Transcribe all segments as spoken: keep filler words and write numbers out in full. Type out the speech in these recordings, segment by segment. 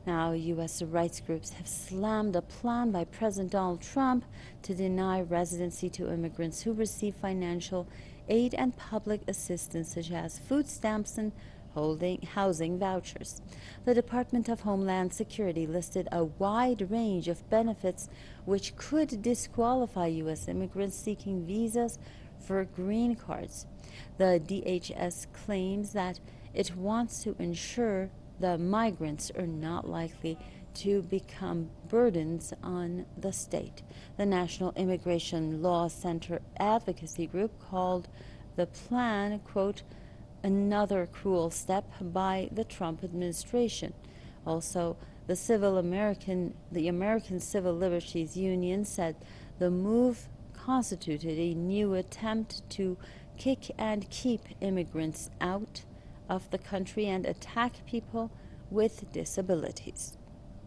Now, U S rights groups have slammed a plan by President Donald Trump to deny residency to immigrants who receive financial aid and public assistance, such as food stamps and holding housing vouchers. The Department of Homeland Security listed a wide range of benefits which could disqualify U S immigrants seeking visas for green cards. The D H S claims that it wants to ensure the migrants are not likely to become burdens on the state. The National Immigration Law Center advocacy group called the plan, quote, another cruel step by the Trump administration. Also, the Civil American, the American Civil Liberties Union said the move constituted a new attempt to kick and keep immigrants out of the country and attack people with disabilities.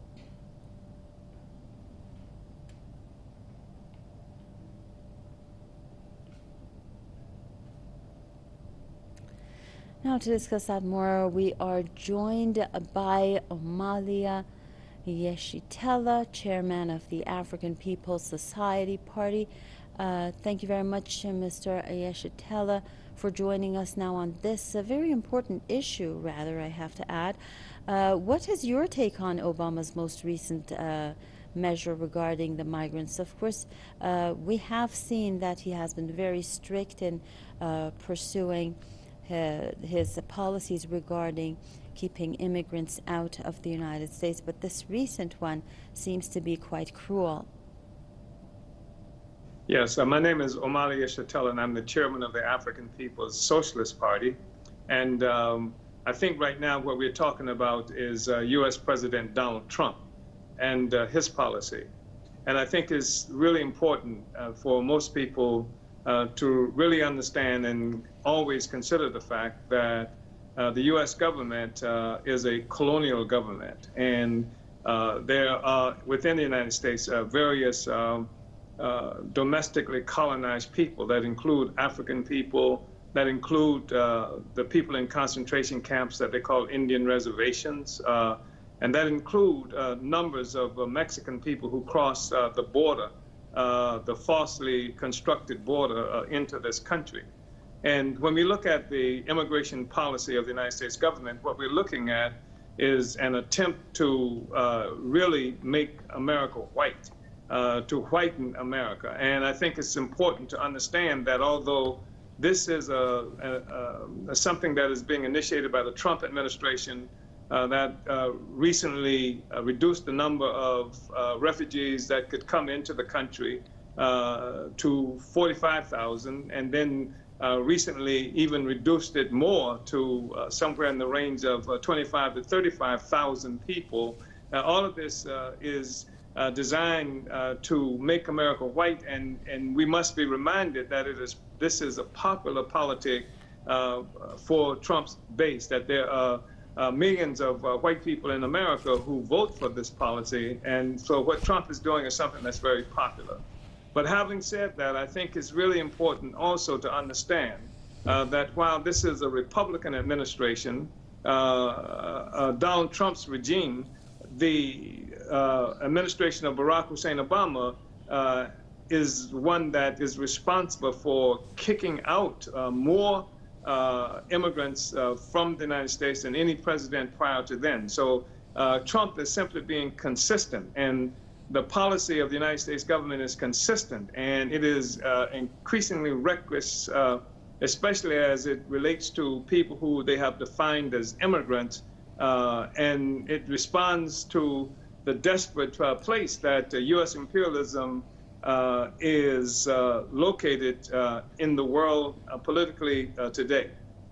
Now, to discuss that more, we are joined by Omali Yeshitela, chairman of the African People's Society Party. Uh, thank you very much, Mister Yeshitela, for joining us now on this uh, very important issue, rather, I have to add. Uh, what is your take on Obama's most recent uh, measure regarding the migrants? Of course, uh, we have seen that he has been very strict in uh, pursuing uh, his policies regarding keeping immigrants out of the United States, but this recent one seems to be quite cruel. Yes, uh, my name is Omali Yeshitela, and I'm the chairman of the African People's Socialist Party. And um, I think right now what we're talking about is uh, U S President Donald Trump and uh, his policy. And I think it's really important uh, for most people uh, to really understand and always consider the fact that uh, the U S government uh, is a colonial government. And uh, there are, within the United States, uh, various um, Uh, domestically colonized people that include African people, that include uh, the people in concentration camps that they call Indian reservations, uh, and that include uh, numbers of uh, Mexican people who cross uh, the border, uh, the falsely constructed border uh, into this country. And when we look at the immigration policy of the United States government, what we're looking at is an attempt to uh, really make America white. Uh, to whiten America. And I think it's important to understand that although this is a, a, a something that is being initiated by the Trump administration uh, that uh, recently uh, reduced the number of uh, refugees that could come into the country uh, to forty-five thousand, and then uh, recently even reduced it more to uh, somewhere in the range of uh, twenty-five to thirty-five thousand people. Now, all of this uh, is Uh, designed uh, to make America white, and, and we must be reminded that it is this is a popular politic uh, for Trump's base, that there are uh, millions of uh, white people in America who vote for this policy, and so what Trump is doing is something that's very popular. But having said that, I think it's really important also to understand uh, that while this is a Republican administration, uh, uh, Donald Trump's regime, the uh, administration of Barack Hussein Obama uh, is one that is responsible for kicking out uh, more uh, immigrants uh, from the United States than any president prior to then. So uh, Trump is simply being consistent, and the policy of the United States government is consistent, and it is uh, increasingly reckless, uh, especially as it relates to people who they have defined as immigrants. Uh, and it responds to the desperate uh, place that uh, U S imperialism uh, is uh, located uh, in the world uh, politically uh, today.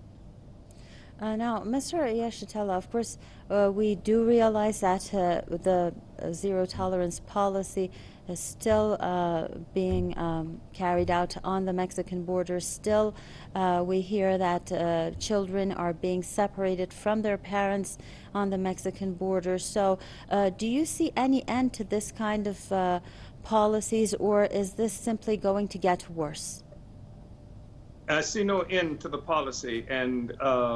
Uh, now, Mister Yeshitela, of course, uh, we do realize that uh, the uh, zero tolerance policy is still uh, being um, carried out on the Mexican border. Still, uh, we hear that uh, children are being separated from their parents on the Mexican border. So uh, do you see any end to this kind of uh, policies, or is this simply going to get worse? I see no end to the policy, and uh,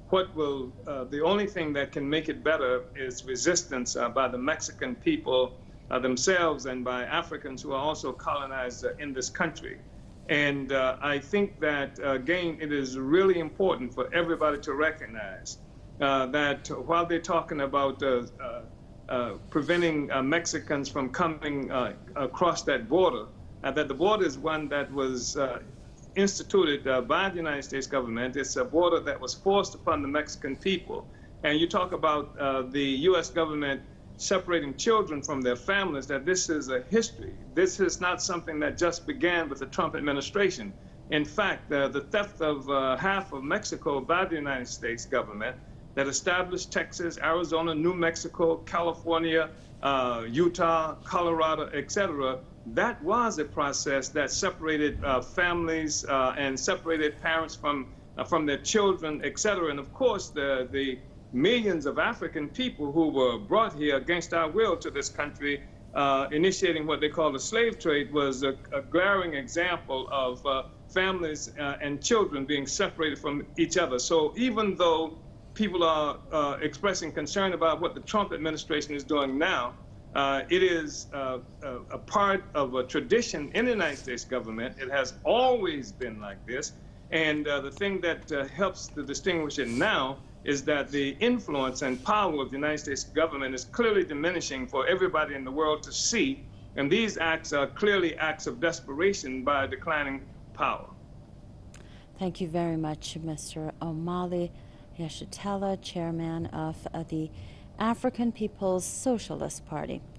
what will, uh, the only thing that can make it better is resistance uh, by the Mexican people uh, themselves and by Africans who are also colonized uh, in this country. And uh, I think that, uh, again, it is really important for everybody to recognize uh, that while they're talking about uh, uh, uh, preventing uh, Mexicans from coming uh, across that border, uh, that the border is one that was uh, instituted uh, by the United States government. It's a border that was forced upon the Mexican people. And you talk about uh, the U S government separating children from their families, that this is a history. This is not something that just began with the Trump administration. In fact, uh, the theft of uh, half of Mexico by the United States government that established Texas, Arizona, New Mexico, California, uh, Utah, Colorado, et cetera, that was a process that separated uh, families uh, and separated parents from, uh, from their children, et cetera. And of course, the, the millions of African people who were brought here against our will to this country, uh, initiating what they call the slave trade, was a, a glaring example of uh, families uh, and children being separated from each other. So even though people are uh, expressing concern about what the Trump administration is doing now, uh, it is uh, a, a part of a tradition in the United States government. It has always been like this. And uh, the thing that uh, helps to distinguish it now is that the influence and power of the United States government is clearly diminishing for everybody in the world to see. And these acts are clearly acts of desperation by declining power. Thank you very much, Mister Omali Yeshitela, chairman of uh, the African People's Socialist Party.